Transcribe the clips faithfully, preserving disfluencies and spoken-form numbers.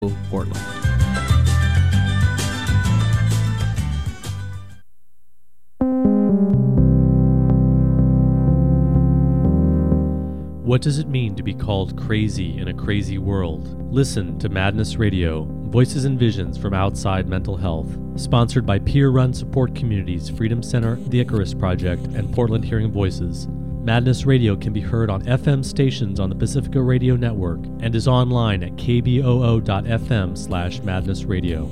Portland. What does it mean to be called crazy in a crazy world? Listen to Madness Radio, Voices and Visions from Outside Mental Health, sponsored by peer-run support communities Freedom Center, the Icarus Project, and Portland Hearing Voices. Madness Radio can be heard on F M stations on the Pacifica Radio Network and is online at k b o o dot f m slash madness radio.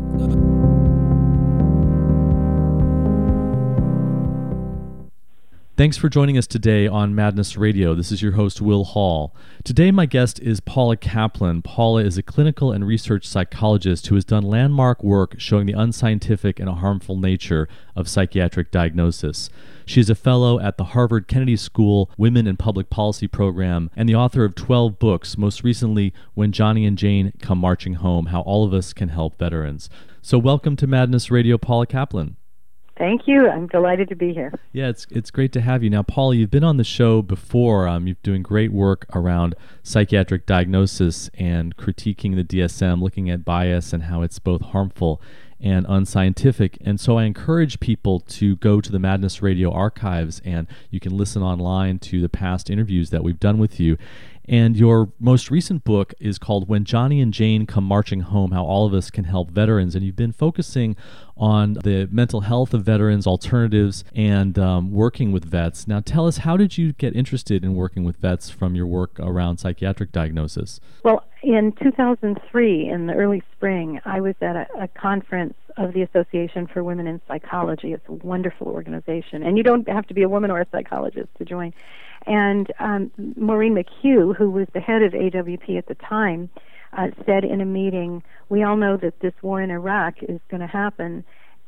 Thanks for joining us today on Madness Radio. This is your host, Will Hall. Today, my guest is Paula Kaplan. Paula is a clinical and research psychologist who has done landmark work showing the unscientific and harmful nature of psychiatric diagnosis. She is a fellow at the Harvard Kennedy School Women in Public Policy program and the author of twelve books, most recently, When Johnny and Jane Come Marching Home, How All of Us Can Help Veterans. So welcome to Madness Radio, Paula Kaplan. Thank you. I'm delighted to be here. Yeah, it's it's great to have you. Now, Paula, you've been on the show before. Um, you're doing great work around psychiatric diagnosis and critiquing the D S M, looking at bias and how it's both harmful and unscientific. And so I encourage people to go to the Madness Radio archives, and you can listen online to the past interviews that we've done with you. And your most recent book is called When Johnny and Jane Come Marching Home, How All of Us Can Help Veterans. And you've been focusing on the mental health of veterans, alternatives, and um, working with vets. Now tell us, how did you get interested in working with vets from your work around psychiatric diagnosis? Well, in two thousand three, in the early spring, I was at a, a conference of the Association for Women in Psychology. It's a wonderful organization, and you don't have to be a woman or a psychologist to join. And um, Maureen McHugh, who was the head of A W P at the time, uh, said in a meeting, we all know that this war in Iraq is going to happen,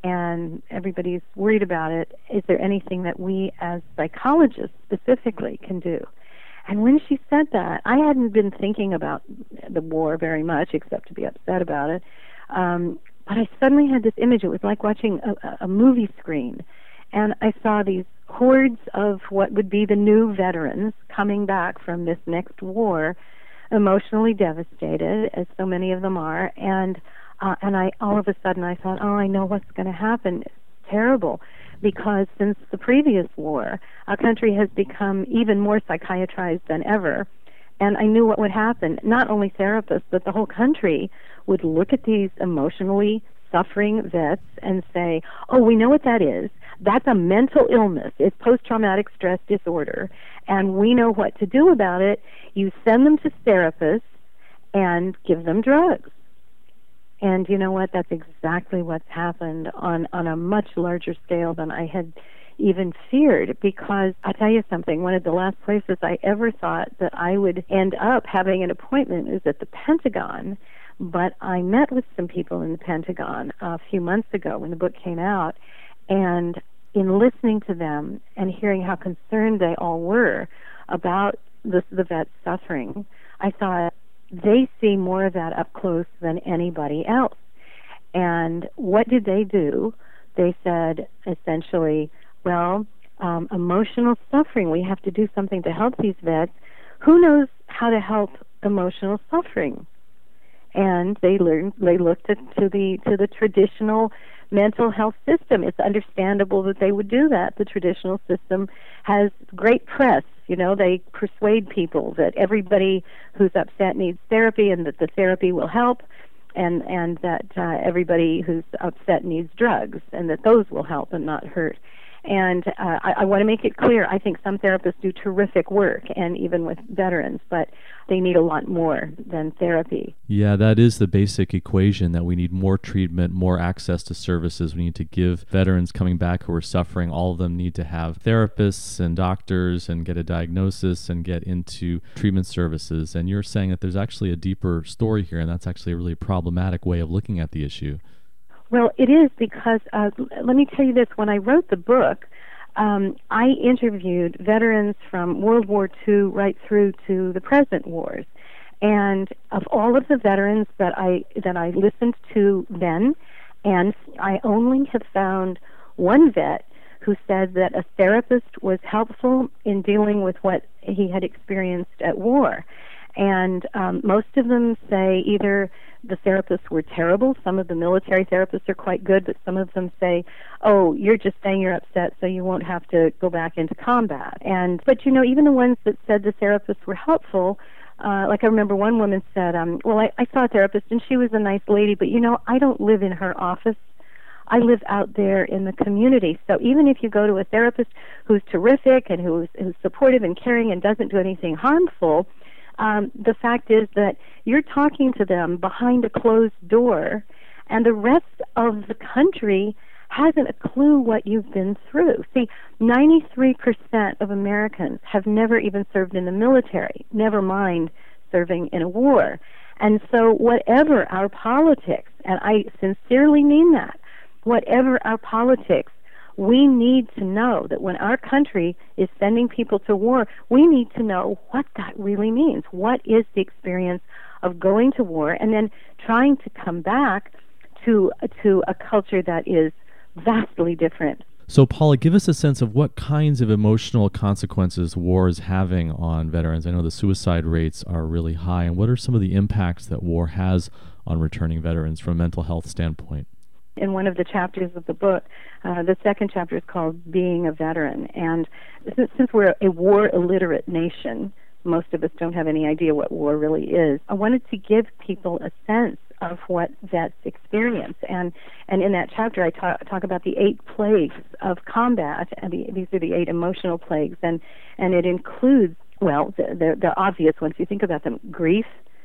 and everybody's worried about it. Is there anything that we as psychologists specifically can do? And when she said that, I hadn't been thinking about the war very much, except to be upset about it. Um, but I suddenly had this image. It was like watching a, a movie screen. And I saw these hordes of what would be the new veterans coming back from this next war, emotionally devastated, as so many of them are. And uh, and I all of a sudden I thought, oh, I know what's going to happen. It's terrible. Because since the previous war, our country has become even more psychiatrized than ever. And I knew what would happen. Not only therapists, but the whole country would look at these emotionally suffering vets and say, oh, we know what that is. That's a mental illness. It's post-traumatic stress disorder. And we know what to do about it. You send them to therapists and give them drugs. And you know what? That's exactly what's happened on, on a much larger scale than I had even feared, because I'll tell you something, one of the last places I ever thought that I would end up having an appointment is at the Pentagon. But I met with some people in the Pentagon a few months ago when the book came out, and in listening to them and hearing how concerned they all were about the, the vets suffering, I thought, they see more of that up close than anybody else. And what did they do? They said, essentially, well, um, emotional suffering, we have to do something to help these vets. Who knows how to help emotional suffering? And they learned, they looked at, to the to the traditional mental health system. It's understandable that they would do that. The traditional system has great press. You know, they persuade people that everybody who's upset needs therapy and that the therapy will help, and and that uh, everybody who's upset needs drugs and that those will help and not hurt. And uh, I, I want to make it clear, I think some therapists do terrific work, and even with veterans, but they need a lot more than therapy. Yeah, that is the basic equation, that we need more treatment, more access to services. We need to give veterans coming back who are suffering, all of them need to have therapists and doctors and get a diagnosis and get into treatment services. And you're saying that there's actually a deeper story here, and that's actually a really problematic way of looking at the issue. Well, it is, because uh, let me tell you this. When I wrote the book, um, I interviewed veterans from World War Two right through to the present wars. And of all of the veterans that I that I listened to then, and I only have found one vet who said that a therapist was helpful in dealing with what he had experienced at war. And um, most of them say either the therapists were terrible, some of the military therapists are quite good, but some of them say, oh, you're just saying you're upset so you won't have to go back into combat. And But, you know, even the ones that said the therapists were helpful, uh, like I remember one woman said, um, well, I, I saw a therapist and she was a nice lady, but, you know, I don't live in her office. I live out there in the community. So even if you go to a therapist who's terrific and who's, who's supportive and caring and doesn't do anything harmful, um, the fact is that you're talking to them behind a closed door, and the rest of the country hasn't a clue what you've been through. See, ninety-three percent of Americans have never even served in the military, never mind serving in a war. And so whatever our politics, and I sincerely mean that, whatever our politics, we need to know that when our country is sending people to war, we need to know what that really means. What is the experience of going to war and then trying to come back to, to a culture that is vastly different. So, Paula, give us a sense of what kinds of emotional consequences war is having on veterans. I know the suicide rates are really high, and what are some of the impacts that war has on returning veterans from a mental health standpoint? In one of the chapters of the book, uh, the second chapter is called Being a Veteran. And since, since we're a war-illiterate nation, most of us don't have any idea what war really is. I wanted to give people a sense of what vets experience. And and in that chapter, I talk, talk about the eight plagues of combat. And the, these are the eight emotional plagues. And, and it includes, well, the, the, the obvious ones, if you think about them, grief,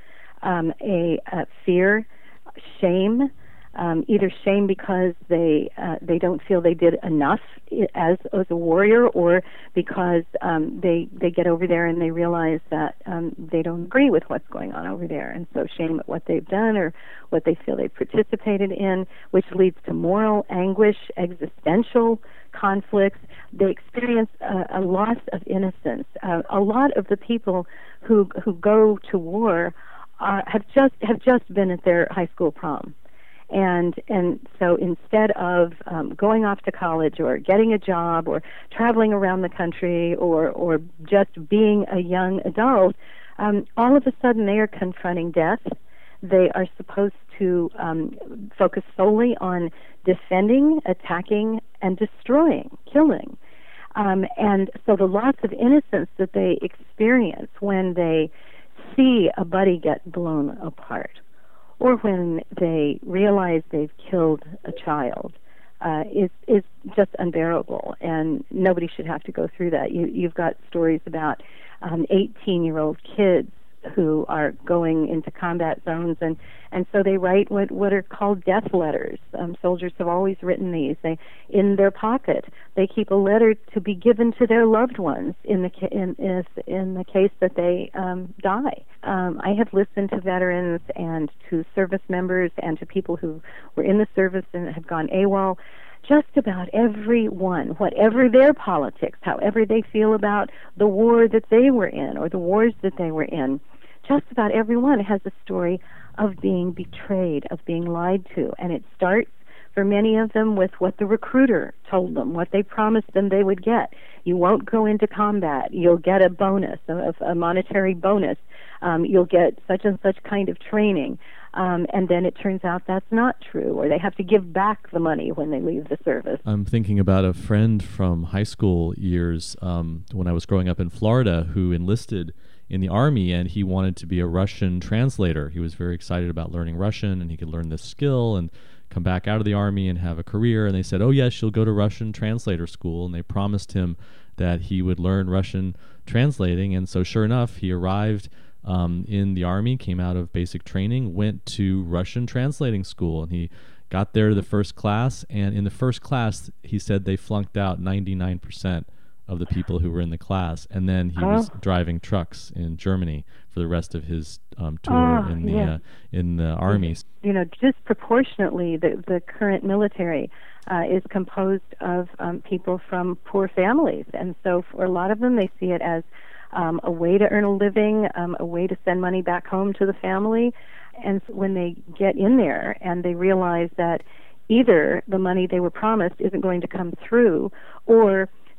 um, a, a fear, shame, Um, either shame because they uh, they don't feel they did enough as as a warrior, or because um, they they get over there and they realize that um, they don't agree with what's going on over there, and so shame at what they've done or what they feel they participated in, which leads to moral anguish, existential conflicts. They experience a, a loss of innocence. Uh, a lot of the people who who go to war uh, have just have just been at their high school prom. And and so instead of um, going off to college or getting a job or traveling around the country or, or just being a young adult, um, all of a sudden they are confronting death. They are supposed to um, focus solely on defending, attacking, and destroying, killing. Um, and so the loss of innocence that they experience when they see a buddy get blown apart, or when they realize they've killed a child, uh, is is just unbearable, and nobody should have to go through that. You, you've got stories about um, eighteen-year-old kids who are going into combat zones, and, and so they write what, what are called death letters. Um, soldiers have always written these. They, in their pocket, they keep a letter to be given to their loved ones in the ca- in, in, in the case that they um, die. Um, I have listened to veterans and to service members and to people who were in the service and have gone AWOL. Just about everyone, whatever their politics, however they feel about the war that they were in or the wars that they were in, just about everyone has a story of being betrayed, of being lied to. And it starts for many of them with what the recruiter told them, what they promised them they would get. You won't go into combat. You'll get a bonus, a, a monetary bonus. Um, you'll get such and such kind of training. Um, and then it turns out that's not true, or they have to give back the money when they leave the service. I'm thinking about a friend from high school years um, when I was growing up in Florida who enlisted in the Army, and he wanted to be a Russian translator. He was very excited about learning Russian, and he could learn this skill and come back out of the Army and have a career. And they said, oh, yes, you'll go to Russian translator school. And they promised him that he would learn Russian translating. And so sure enough, he arrived Um, in the Army, came out of basic training, went to Russian translating school, and he got there to the first class, and in the first class, he said they flunked out ninety-nine percent of the people who were in the class, and then he oh. was driving trucks in Germany for the rest of his um, tour oh, in the yeah. uh, in the Army. You know, disproportionately, the, the current military uh, is composed of um, people from poor families, and so for a lot of them, they see it as Um, a way to earn a living, um, a way to send money back home to the family. And so when they get in there and they realize that either the money they were promised isn't going to come through, or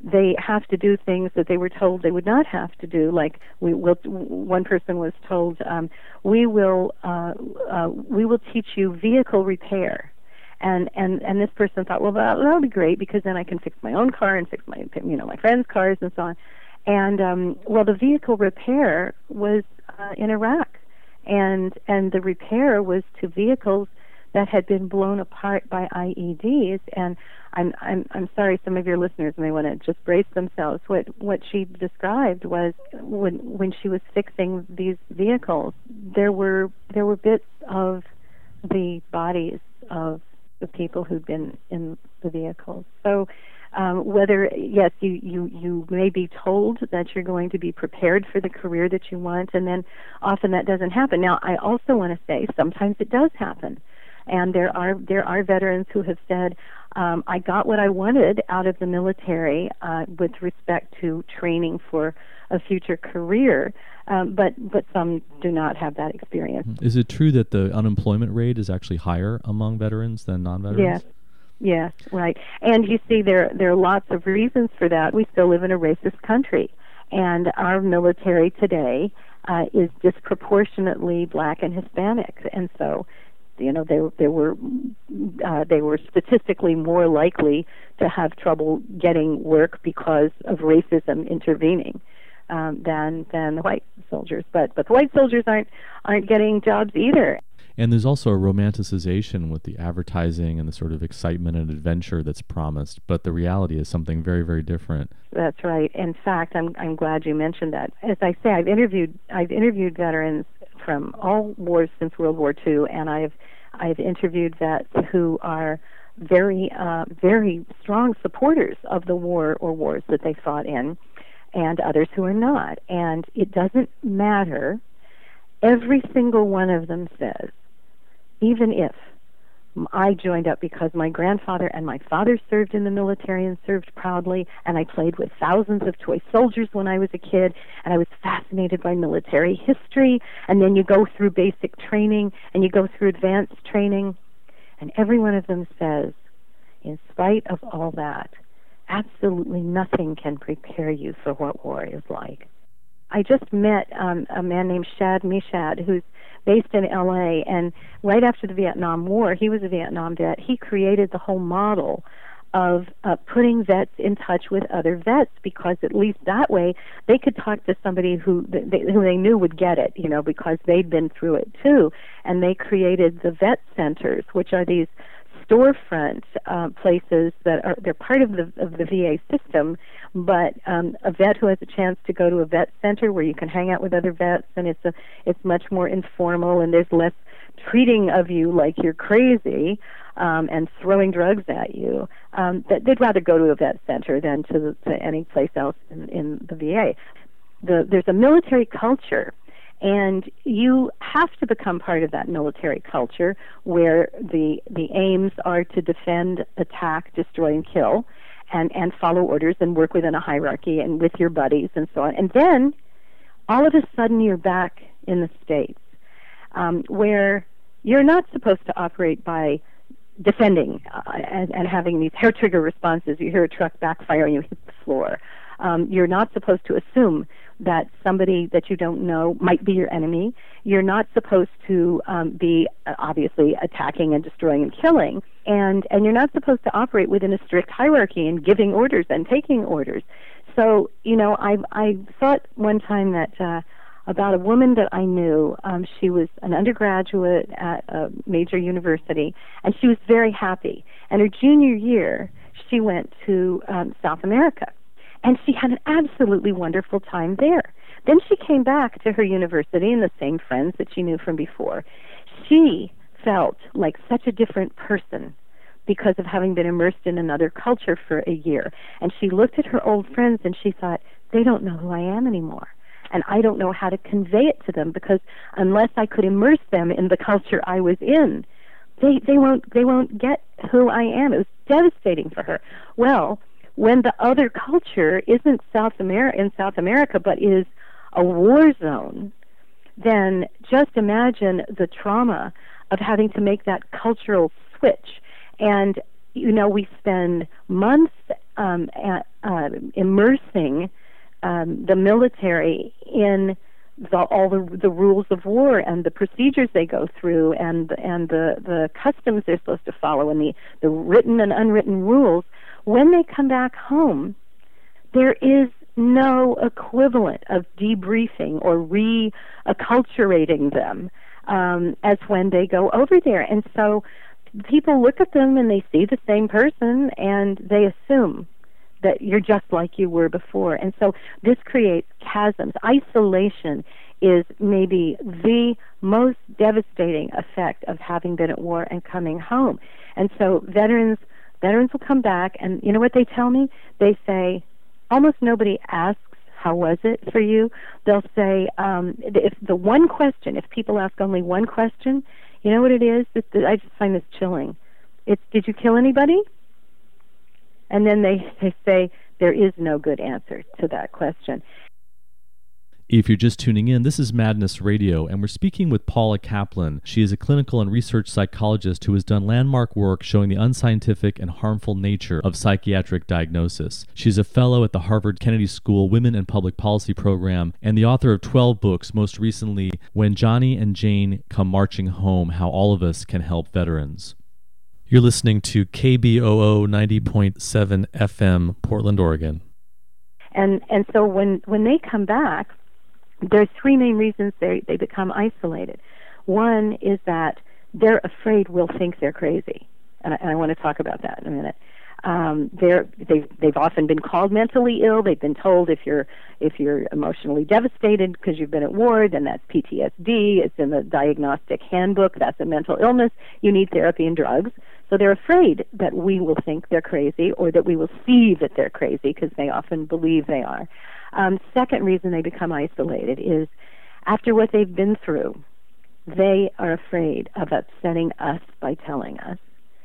they have to do things that they were told they would not have to do. Like we will, one person was told, um, "We will, uh, uh, we will teach you vehicle repair," and and and this person thought, "Well, that, that'll be great because then I can fix my own car and fix my, you know, my friends' cars and so on." And um, well, the vehicle repair was uh, in Iraq, and and the repair was to vehicles that had been blown apart by I E Ds. And I'm I'm I'm sorry, some of your listeners may want to just brace themselves. What what she described was when when she was fixing these vehicles, there were there were bits of the bodies of the people who'd been in the vehicles. So um, whether yes, you you you may be told that you're going to be prepared for the career that you want, and then often that doesn't happen. Now, I also want to say sometimes it does happen. And there are there are veterans who have said, um, I got what I wanted out of the military uh, with respect to training for a future career, um, but but some do not have that experience. Is it true that the unemployment rate is actually higher among veterans than non-veterans? Yes. Yes, right. And you see, there there are lots of reasons for that. We still live in a racist country, and our military today uh, is disproportionately black and Hispanic, and so. You know, they they were uh, they were statistically more likely to have trouble getting work because of racism intervening um, than than the white soldiers. But but the white soldiers aren't aren't getting jobs either. And there's also a romanticization with the advertising and the sort of excitement and adventure that's promised. But the reality is something very, very different. That's right. In fact, I'm I'm glad you mentioned that. As I say, I've interviewed I've interviewed veterans from all wars since World War Two, and I've I've interviewed vets who are very uh, very strong supporters of the war or wars that they fought in, and others who are not. And it doesn't matter. Every single one of them says, even if I joined up because my grandfather and my father served in the military and served proudly, and I played with thousands of toy soldiers when I was a kid, and I was fascinated by military history, and then you go through basic training, and you go through advanced training, and every one of them says, in spite of all that, absolutely nothing can prepare you for what war is like. I just met um, a man named Shad Mishad, who's based in L A, and right after the Vietnam War, he was a Vietnam vet, he created the whole model of uh, putting vets in touch with other vets, because at least that way they could talk to somebody who they, who they knew would get it, you know, because they'd been through it too. And they created the vet centers, which are these storefront uh, places that are they're part of the of the V A system, but um, a vet who has a chance to go to a vet center where you can hang out with other vets, and it's a it's much more informal, and there's less treating of you like you're crazy um, and throwing drugs at you. Um, that they'd rather go to a vet center than to, the, to any place else in, in the V A. The, there's a military culture. And you have to become part of that military culture where the the aims are to defend, attack, destroy, and kill, and, and follow orders and work within a hierarchy and with your buddies and so on. And then, all of a sudden, you're back in the States, um, where you're not supposed to operate by defending uh, and, and having these hair trigger responses. You hear a truck backfire and you hit the floor. Um, you're not supposed to assume that somebody that you don't know might be your enemy. You're not supposed to um, be uh, obviously attacking and destroying and killing, and and you're not supposed to operate within a strict hierarchy and giving orders and taking orders. So, you know, I I thought one time that uh, about a woman that I knew. Um, she was an undergraduate at a major university, and she was very happy. And her junior year, she went to um, South America. And she had an absolutely wonderful time there. Then she came back to her university and the same friends that she knew from before. She felt like such a different person because of having been immersed in another culture for a year. And she looked at her old friends and she thought, they don't know who I am anymore. And I don't know how to convey it to them, because unless I could immerse them in the culture I was in, they, they won't they won't get who I am. It was devastating for her. Well, when the other culture isn't South America in South America, but is a war zone, then just imagine the trauma of having to make that cultural switch. And, you know, we spend months um, at, uh, immersing um, the military in the, all the, the rules of war and the procedures they go through and and the, the customs they're supposed to follow and the, the written and unwritten rules, when they come back home, there is no equivalent of debriefing or re-acculturating them um, as when they go over there. And so people look at them and they see the same person and they assume that you're just like you were before. And so this creates chasms. Isolation is maybe the most devastating effect of having been at war and coming home. And so veterans veterans will come back, and you know what they tell me? They say, almost nobody asks, how was it for you? They'll say, um, if the one question, if people ask only one question, you know what it is? It, I just find this chilling. It's, did you kill anybody? And then they, they say, there is no good answer to that question. If you're just tuning in, this is Madness Radio, and we're speaking with Paula Kaplan. She is a clinical and research psychologist who has done landmark work showing the unscientific and harmful nature of psychiatric diagnosis. She's a fellow at the Harvard Kennedy School Women and Public Policy Program and the author of twelve books, most recently, When Johnny and Jane Come Marching Home, How All of Us Can Help Veterans. You're listening to K B O O ninety point seven F M, Portland, Oregon. And and so when, when they come back, there's three main reasons they, they become isolated. One is that they're afraid we'll think they're crazy, and I, and I want to talk about that in a minute. Um, they're, they've, they've often been called mentally ill. They've been told if you're if you're emotionally devastated because you've been at war, then that's P T S D. It's in the diagnostic handbook. That's a mental illness. You need therapy and drugs. So they're afraid that we will think they're crazy or that we will see that they're crazy because they often believe they are. Um, second reason they become isolated is after what they've been through, they are afraid of upsetting us by telling us.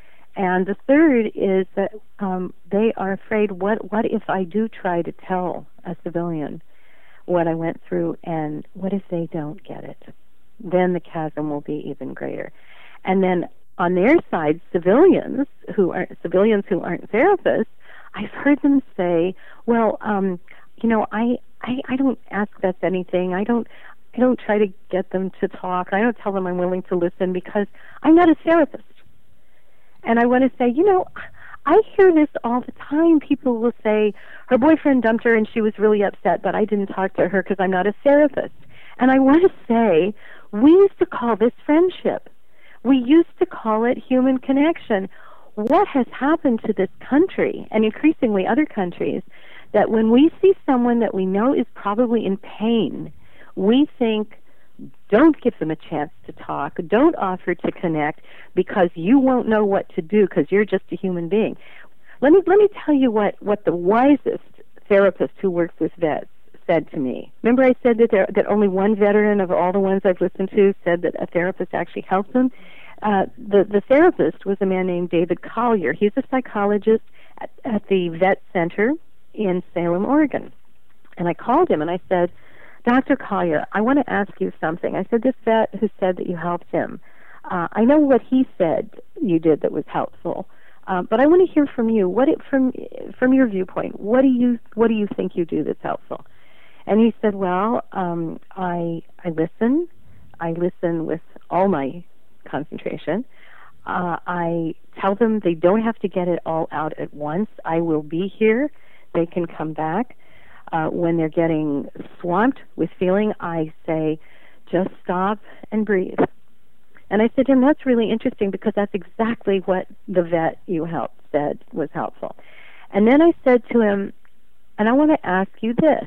And the third is that um, they are afraid, what what if I do try to tell a civilian what I went through, and what if they don't get it? Then the chasm will be even greater. And then on their side, civilians who are civilians who aren't therapists, I've heard them say, well, um, you know, I, I I don't ask vets anything. I don't I don't try to get them to talk. I don't tell them I'm willing to listen because I'm not a therapist. And I want to say, you know, I hear this all the time. People will say, her boyfriend dumped her and she was really upset, but I didn't talk to her because I'm not a therapist. And I want to say, we used to call this friendship. We used to call it human connection. What has happened to this country, and increasingly other countries, that when we see someone that we know is probably in pain, we think, don't give them a chance to talk, don't offer to connect because you won't know what to do because you're just a human being. Let me let me tell you what, what the wisest therapist who works with vets said to me. Remember I said that there, that only one veteran of all the ones I've listened to said that a therapist actually helped them? Uh, the, the therapist was a man named David Collier. He's a psychologist at, at the Vet Center in Salem, Oregon. And I called him and I said, Doctor Collier, I want to ask you something. I said, this vet who said that you helped him, uh, I know what he said you did that was helpful, uh, but I want to hear from you. What it, from from your viewpoint, what do you what do you think you do that's helpful? And he said, well, um, I I listen. I listen with all my concentration. Uh, I tell them they don't have to get it all out at once. I will be here. They can come back. Uh, when they're getting swamped with feeling, I say, just stop and breathe. And I said to him, that's really interesting because that's exactly what the vet you helped said was helpful. And then I said to him, and I want to ask you this.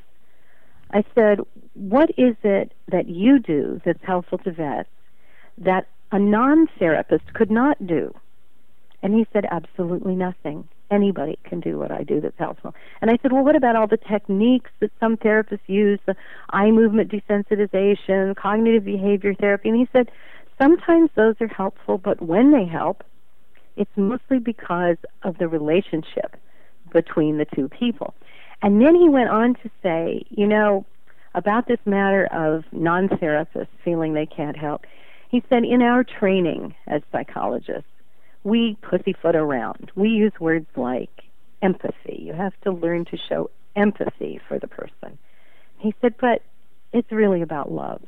I said, what is it that you do that's helpful to vets that a non-therapist could not do? And he said, absolutely nothing. Anybody can do what I do that's helpful. And I said, well, what about all the techniques that some therapists use, the eye movement desensitization, cognitive behavior therapy? And he said, sometimes those are helpful, but when they help, it's mostly because of the relationship between the two people. And then he went on to say, you know, about this matter of non-therapists feeling they can't help. He said, in our training as psychologists, we pussyfoot around. We use words like, empathy. You have to learn to show empathy for the person. He said, but it's really about love.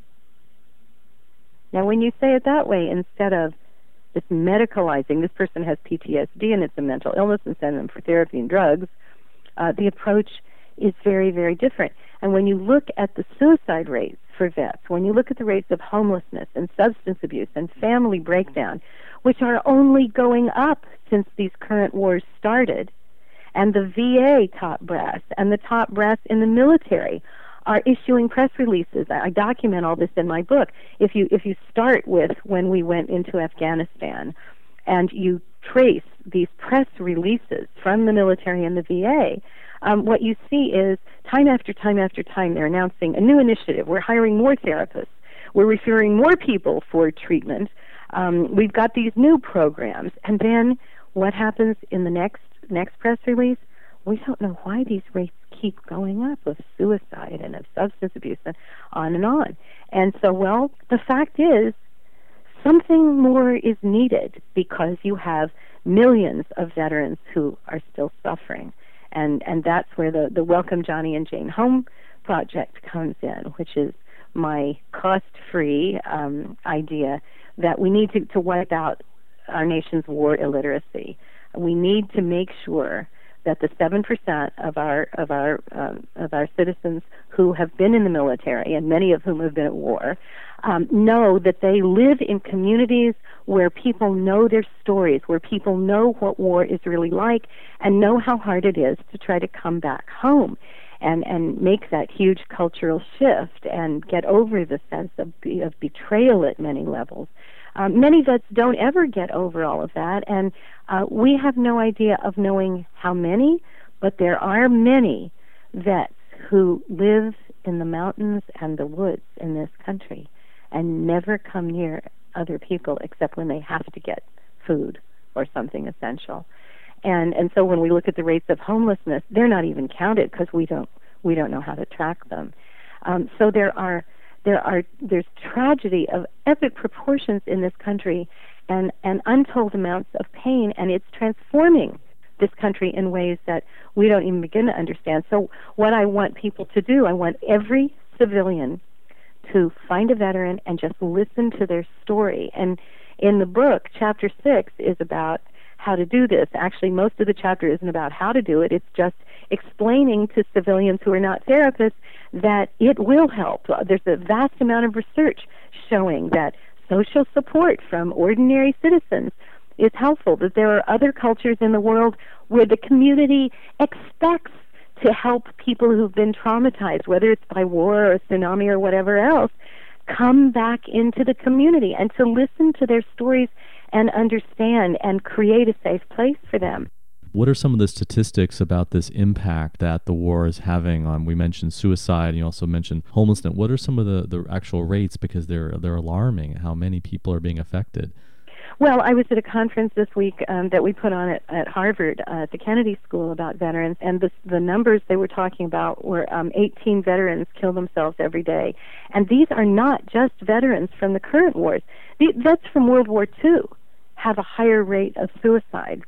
Now, when you say it that way, instead of this medicalizing, this person has P T S D and it's a mental illness, and send them for therapy and drugs, uh, the approach is very, very different. And when you look at the suicide rates for vets, when you look at the rates of homelessness and substance abuse and family breakdown, which are only going up since these current wars started, and the V A top brass and the top brass in the military are issuing press releases. I document all this in my book. If you if you start with when we went into Afghanistan and you trace these press releases from the military and the V A, um, what you see is time after time after time they're announcing a new initiative. We're hiring more therapists. We're referring more people for treatment. Um, we've got these new programs. And then what happens in the next next press release? We don't know why these rates keep going up of suicide and of substance abuse and on and on. And so, well, the fact is something more is needed because you have millions of veterans who are still suffering. And and that's where the, the Welcome Johnny and Jane Home project comes in, which is my cost-free um, idea that we need to, to wipe out our nation's war illiteracy. We need to make sure that the seven percent of our of our um, of our citizens who have been in the military, and many of whom have been at war, um, know that they live in communities where people know their stories, where people know what war is really like, and know how hard it is to try to come back home, and and make that huge cultural shift and get over the sense of, of betrayal at many levels. Um, many vets don't ever get over all of that, and uh, we have no idea of knowing how many, but there are many vets who live in the mountains and the woods in this country and never come near other people except when they have to get food or something essential. And and so when we look at the rates of homelessness, they're not even counted because we don't we don't know how to track them. Um, so there are. There are there's tragedy of epic proportions in this country, and, and untold amounts of pain, and it's transforming this country in ways that we don't even begin to understand. So what I want people to do, I want every civilian to find a veteran and just listen to their story. And in the book, chapter six is about how to do this. Actually, most of the chapter isn't about how to do it. It's just explaining to civilians who are not therapists that it will help. There's a vast amount of research showing that social support from ordinary citizens is helpful, that there are other cultures in the world where the community expects to help people who've been traumatized, whether it's by war or a tsunami or whatever else, come back into the community and to listen to their stories and understand and create a safe place for them. What are some of the statistics about this impact that the war is having on, we mentioned suicide, and you also mentioned homelessness. What are some of the, the actual rates, because they're they're alarming, how many people are being affected? Well, I was at a conference this week um, that we put on at, at Harvard, uh, at the Kennedy School, about veterans, and the, the numbers they were talking about were um, eighteen veterans kill themselves every day. And these are not just veterans from the current wars. The vets from World War Two have a higher rate of suicide.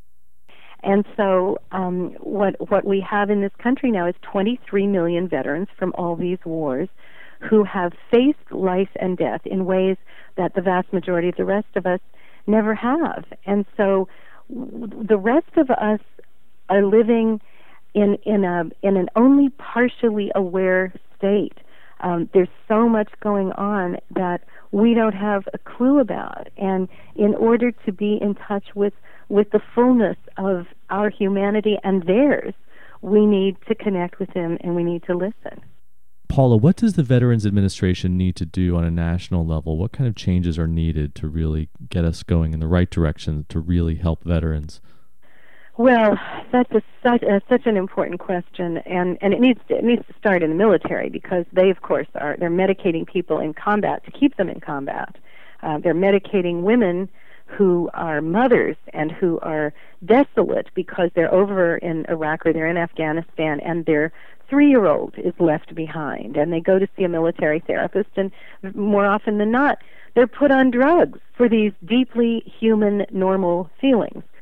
And so um, what what we have in this country now is twenty-three million veterans from all these wars who have faced life and death in ways that the vast majority of the rest of us never have. And so w- the rest of us are living in in a in an only partially aware state. Um, there's so much going on that we don't have a clue about. And in order to be in touch with with the fullness of our humanity and theirs, we need to connect with them and we need to listen. Paula, what does the Veterans Administration need to do on a national level? What kind of changes are needed to really get us going in the right direction to really help veterans? Well, that's a, such, uh, such an important question, and, and it needs to, it needs to start in the military, because they, of course, are they're medicating people in combat to keep them in combat. Uh, they're medicating women who are mothers and who are desolate because they're over in Iraq or they're in Afghanistan and their three-year-old is left behind, and they go to see a military therapist, and more often than not, they're put on drugs for these deeply human, normal feelings.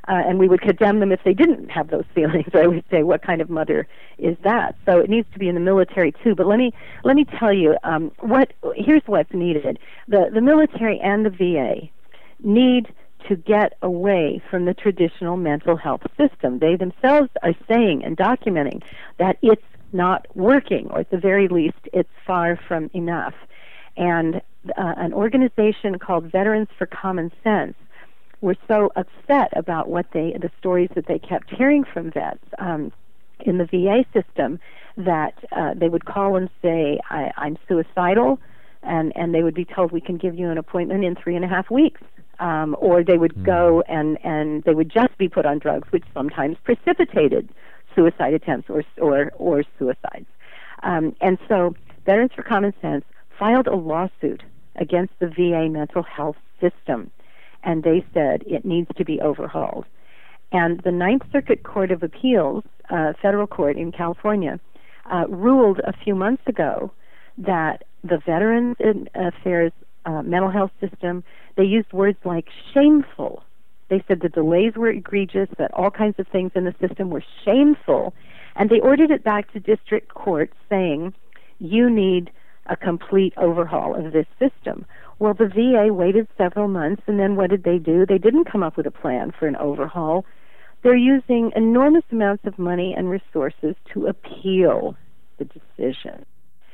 Uh, and we would condemn them if they didn't have those feelings. I would say, what kind of mother is that? So it needs to be in the military too. But let me let me tell you, um, what here's what's needed: the the military and the V A need to get away from the traditional mental health system. They themselves are saying and documenting that it's not working, or at the very least, it's far from enough. And uh, an organization called Veterans for Common Sense were so upset about what they, the stories that they kept hearing from vets um, in the V A system, that uh, they would call and say, I, I'm suicidal, and, and they would be told, we can give you an appointment in three and a half weeks. Um, or they would mm. go and, and they would just be put on drugs, which sometimes precipitated suicide attempts or or, or suicides. Um, and so Veterans for Common Sense filed a lawsuit against the V A mental health system, and they said it needs to be overhauled. And the Ninth Circuit Court of Appeals, uh, federal court in California, uh, ruled a few months ago that the Veterans Affairs uh, mental health system, they used words like shameful. They said the delays were egregious, that all kinds of things in the system were shameful, and they ordered it back to district court saying, you need a complete overhaul of this system. Well, the V A waited several months, and then what did they do? They didn't come up with a plan for an overhaul. They're using enormous amounts of money and resources to appeal the decision.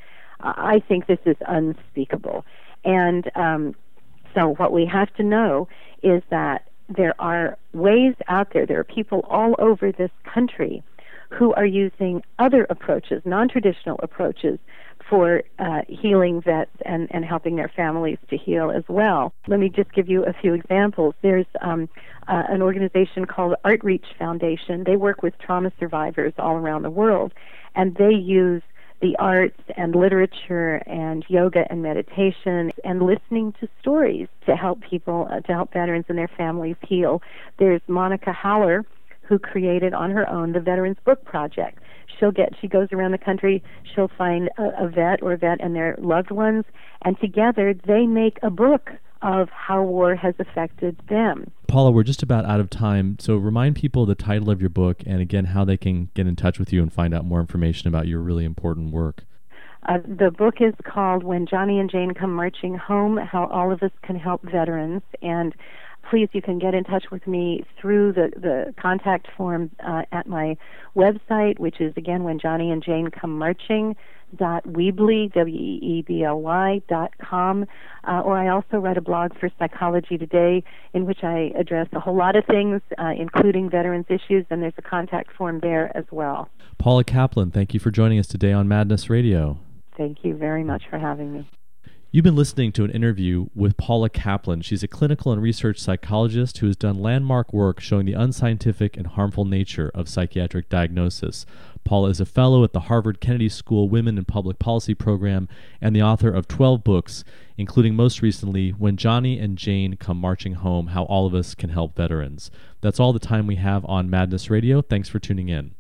I think this is unspeakable. And um, so what we have to know is that there are ways out there, there are people all over this country who are using other approaches, non-traditional approaches, for uh, healing vets and, and helping their families to heal as well. Let me just give you a few examples. There's um, uh, an organization called Artreach Foundation. They work with trauma survivors all around the world, and they use the arts and literature and yoga and meditation and listening to stories to help people, uh, to help veterans and their families heal. There's Monica Haller, who created on her own the Veterans Book Project. She'll get, she goes around the country, she'll find a, a vet or a vet and their loved ones, and together they make a book of how war has affected them. Paula, we're just about out of time, so remind people the title of your book and again how they can get in touch with you and find out more information about your really important work. Uh, the book is called When Johnny and Jane Come Marching Home, How All of Us Can Help Veterans, and please, you can get in touch with me through the, the contact form uh, at my website, which is, again, When Johnny and Jane Come Marching, dot Weebly, W E E B L Y, dot com. Uh, or I also write a blog for Psychology Today in which I address a whole lot of things, uh, including veterans issues, and there's a contact form there as well. Paula Kaplan, thank you for joining us today on Madness Radio. Thank you very much for having me. You've been listening to an interview with Paula Kaplan. She's a clinical and research psychologist who has done landmark work showing the unscientific and harmful nature of psychiatric diagnosis. Paula is a fellow at the Harvard Kennedy School Women in Public Policy program and the author of twelve books, including most recently, When Johnny and Jane Come Marching Home, How All of Us Can Help Veterans. That's all the time we have on Madness Radio. Thanks for tuning in.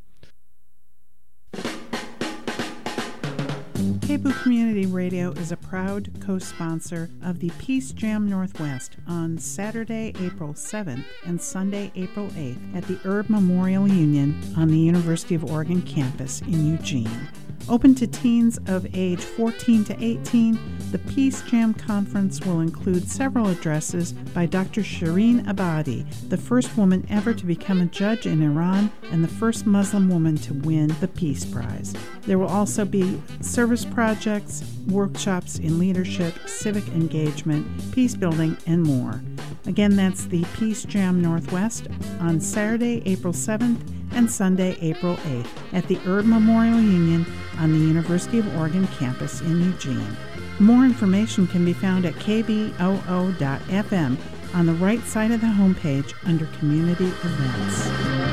K B O O Community Radio is a proud co-sponsor of the Peace Jam Northwest on Saturday, April seventh and Sunday, April eighth at the Erb Memorial Union on the University of Oregon campus in Eugene. Open to teens of age fourteen to eighteen, the Peace Jam Conference will include several addresses by Doctor Shireen Abadi, the first woman ever to become a judge in Iran and the first Muslim woman to win the Peace Prize. There will also be service projects, workshops in leadership, civic engagement, peace building, and more. Again, that's the Peace Jam Northwest on Saturday, April seventh and Sunday, April eighth at the Erb Memorial Union on the University of Oregon campus in Eugene. More information can be found at k b o o dot f m on the right side of the homepage under Community Events.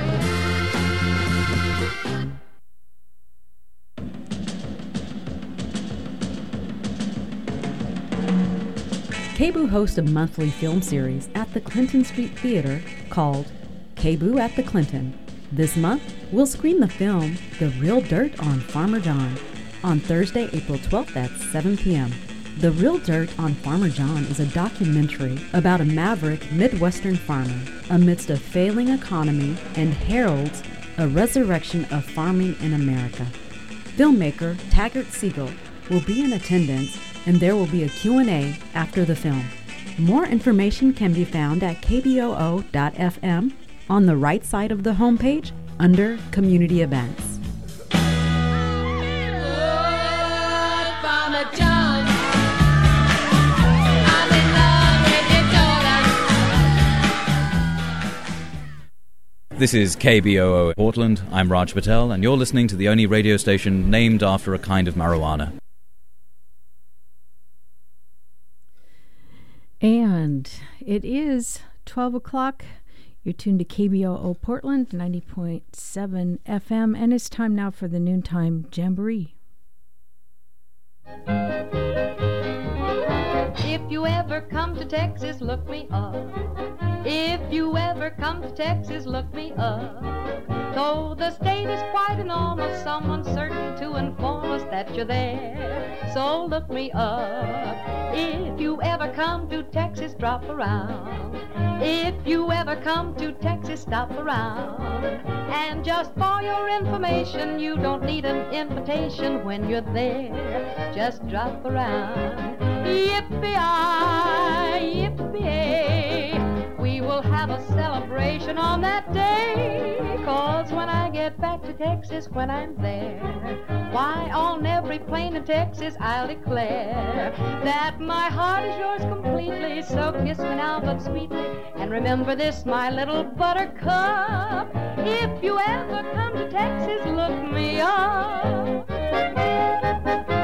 K B O O hosts a monthly film series at the Clinton Street Theater called K B O O at the Clinton. This month, we'll screen the film The Real Dirt on Farmer John on Thursday, April twelfth at seven p.m. The Real Dirt on Farmer John is a documentary about a maverick Midwestern farmer amidst a failing economy and heralds a resurrection of farming in America. Filmmaker Taggart Siegel will be in attendance, and there will be a Q and A after the film. More information can be found at K B O O dot F M on the right side of the homepage under Community Events. This is K B O O Portland. I'm Raj Patel, and you're listening to the only radio station named after a kind of marijuana. And it is twelve o'clock. You're tuned to K B O O Portland, ninety point seven F M, and it's time now for the Noontime Jamboree. If you ever come to Texas, look me up. If you ever come to Texas, look me up. Though the state is quite enormous, someone's certain to inform us that you're there. So look me up. If you ever come to Texas, drop around. If you ever come to Texas, stop around. And just for your information, you don't need an invitation when you're there. Just drop around. Yippee-yi, yippee-yay. We will have a celebration on that day. Cause when I get back to Texas, when I'm there, why, on every plain in Texas I'll declare that my heart is yours completely. So kiss me now but sweetly, and remember this, my little buttercup. If you ever come to Texas, look me up.